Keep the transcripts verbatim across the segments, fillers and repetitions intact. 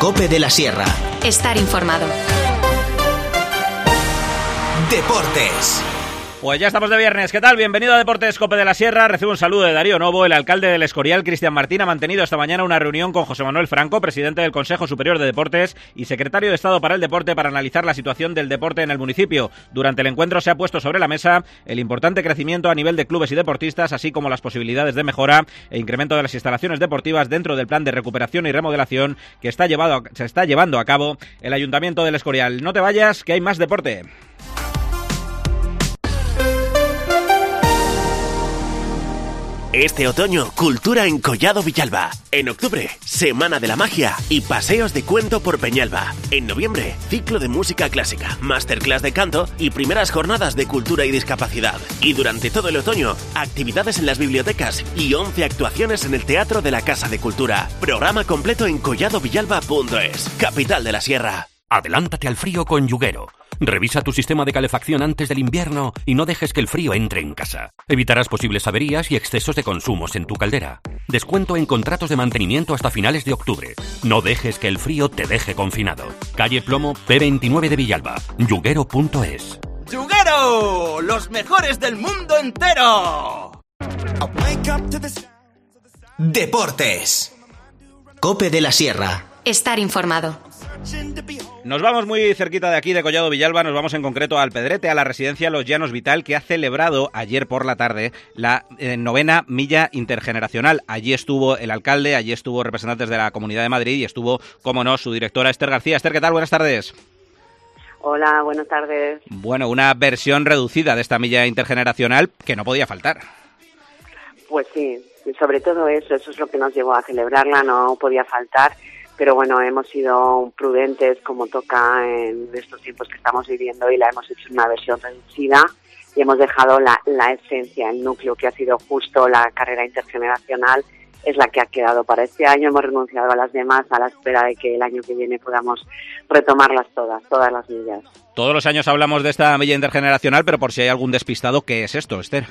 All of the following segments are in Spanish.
COPE de la Sierra. Estar informado. Deportes. Pues ya estamos de viernes. ¿Qué tal? Bienvenido a Deportes COPE de la Sierra. Recibo un saludo de Darío Novo. El alcalde del Escorial, Cristian Martín, ha mantenido esta mañana una reunión con José Manuel Franco, presidente del Consejo Superior de Deportes y secretario de Estado para el Deporte, para analizar la situación del deporte en el municipio. Durante el encuentro se ha puesto sobre la mesa el importante crecimiento a nivel de clubes y deportistas, así como las posibilidades de mejora e incremento de las instalaciones deportivas dentro del plan de recuperación y remodelación que está llevado a, se está llevando a cabo el Ayuntamiento del Escorial. No te vayas, que hay más deporte. Este otoño, cultura en Collado Villalba. En octubre, Semana de la Magia y paseos de cuento por Peñalba. En noviembre, ciclo de música clásica, masterclass de canto y primeras jornadas de cultura y discapacidad. Y durante todo el otoño, actividades en las bibliotecas y once actuaciones en el Teatro de la Casa de Cultura. Programa completo en collado villalba punto es, capital de la Sierra. Adelántate al frío con Yuguero. Revisa tu sistema de calefacción antes del invierno y no dejes que el frío entre en casa. Evitarás posibles averías y excesos de consumos en tu caldera. Descuento en contratos de mantenimiento hasta finales de octubre. No dejes que el frío te deje confinado. Calle Plomo P veintinueve de Villalba. Yuguero punto es. ¡Yuguero! ¡Los mejores del mundo entero! Deportes. COPE de la Sierra. Estar informado. Nos vamos muy cerquita de aquí, de Collado Villalba, nos vamos en concreto a Alpedrete, a la residencia Los Llanos Vital, que ha celebrado ayer por la tarde la eh, novena milla intergeneracional. Allí estuvo el alcalde, allí estuvo representantes de la Comunidad de Madrid y estuvo, como no, su directora Esther García. Esther, ¿qué tal? Buenas tardes. Hola, buenas tardes. Bueno, una versión reducida de esta milla intergeneracional que no podía faltar. Pues sí, sobre todo eso, eso es lo que nos llevó a celebrarla, no podía faltar. Pero bueno, hemos sido prudentes como toca en estos tiempos que estamos viviendo y la hemos hecho en una versión reducida y hemos dejado la, la esencia, el núcleo que ha sido justo la carrera intergeneracional, es la que ha quedado para este año. Hemos renunciado a las demás a la espera de que el año que viene podamos retomarlas todas, todas las millas. Todos los años hablamos de esta milla intergeneracional, pero por si hay algún despistado, ¿qué es esto, Esther?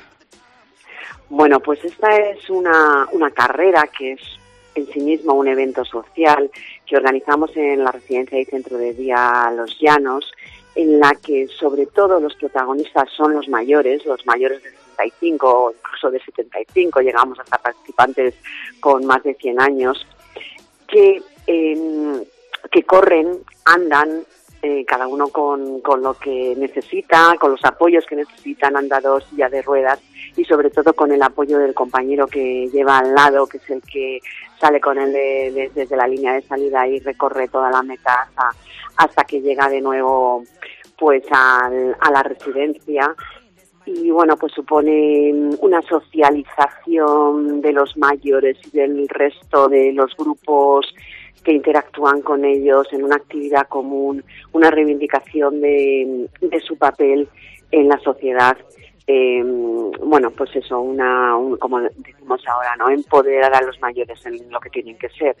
Bueno, pues esta es una, una carrera que es en sí mismo un evento social que organizamos en la residencia y centro de día Los Llanos, en la que sobre todo los protagonistas son los mayores, los mayores de sesenta y cinco o incluso de setenta y cinco, llegamos hasta participantes con más de cien años, que, eh, que corren, andan, eh, cada uno con, con lo que necesita, con los apoyos que necesitan, andados, silla de ruedas, y sobre todo con el apoyo del compañero que lleva al lado, que es el que sale con él de, de, desde la línea de salida y recorre toda la meta hasta, hasta que llega de nuevo pues al, a la residencia. Y bueno, pues supone una socialización de los mayores y del resto de los grupos que interactúan con ellos en una actividad común, una reivindicación de, de su papel en la sociedad. Eh, bueno, pues eso, una, un, como decimos ahora, ¿no? Empoderar a los mayores en lo que tienen que ser.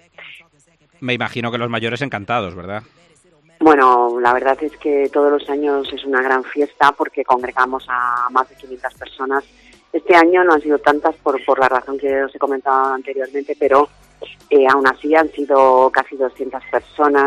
Me imagino que los mayores encantados, ¿verdad? Bueno, la verdad es que todos los años es una gran fiesta porque congregamos a más de quinientas personas. Este año no han sido tantas por, por la razón que os he comentado anteriormente, pero eh, aún así han sido casi doscientas personas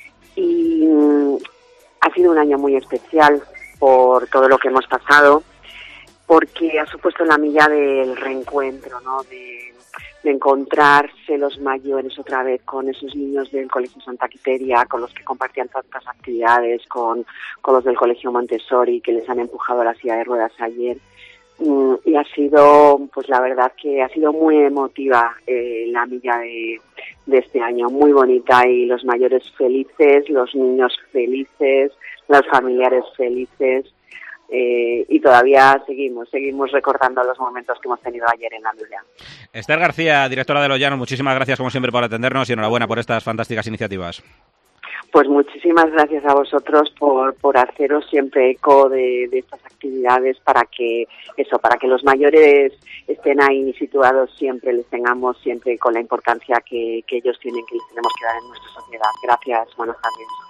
y mm, ha sido un año muy especial por todo lo que hemos pasado, porque ha supuesto la milla del reencuentro, ¿no? De, de encontrarse los mayores otra vez con esos niños del Colegio Santa Quiteria, con los que compartían tantas actividades, con, con los del Colegio Montessori, que les han empujado a la silla de ruedas ayer. Mm, y ha sido, pues la verdad que ha sido muy emotiva eh, la milla de, de este año, muy bonita, y los mayores felices, los niños felices, los familiares felices. Eh, y todavía seguimos, seguimos recordando los momentos que hemos tenido ayer en la milla. Esther García, directora de Los Llanos, muchísimas gracias como siempre por atendernos y enhorabuena por estas fantásticas iniciativas. Pues muchísimas gracias a vosotros por, por haceros siempre eco de, de estas actividades para que eso, para que los mayores estén ahí situados siempre, les tengamos siempre con la importancia que, que ellos tienen, que les tenemos que dar en nuestra sociedad. Gracias, buenas tardes.